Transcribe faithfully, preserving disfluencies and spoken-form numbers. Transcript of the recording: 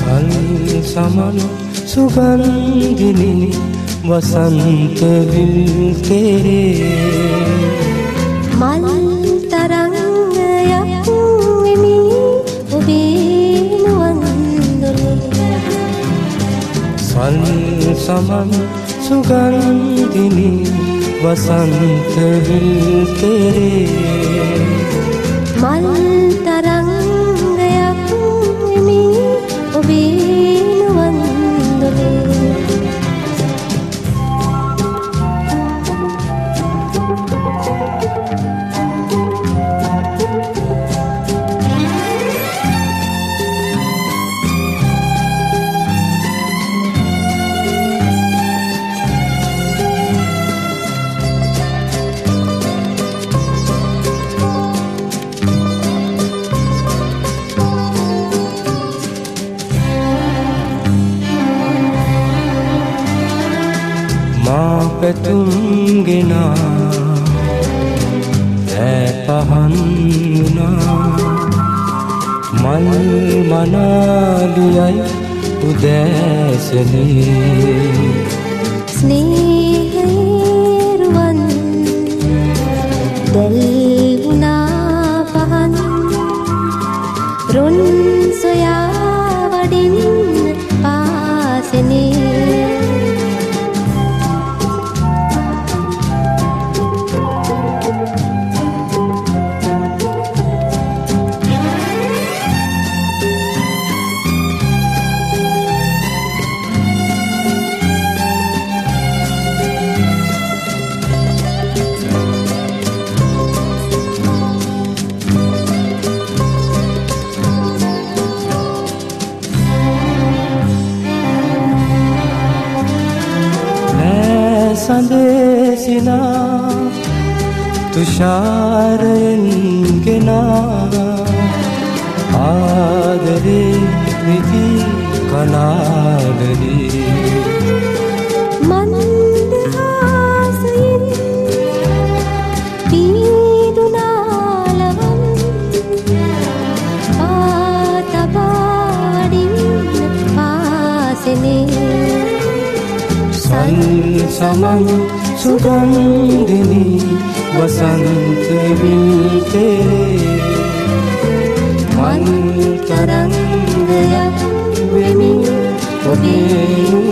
සල් සමන සුගන්ධිනි වසන්ත විල් කෙරේ මල් තරංගයක් වෙමි ඔබේ නුවන්දොලේ සල් සමන සුගන්ධිනි වසන්ත විල් කෙරේ මල් තරංගයක් වෙමි ඔබේ නුවන්දොලේ මා පැතුම් ගෙනා ඈ පහන් වුණා මල් මනාලියයි උදෑසනේ ස්නේහයේ රුවන් දැල් වුණා පහන් රොන් සොයා වඩින් පාසනේ සඳේසිනා තුෂාරයෙන් ගෙනා ආදරේ විදි කනාදරේ මන්දහාසයෙන් පීඩුනාලවන් පාතබාඩින් පාසනේ සල් සමන් සුගන්ධිනි වසන්ත විල් කෙරේ මල් තරංගයක් වෙමි ඔබේ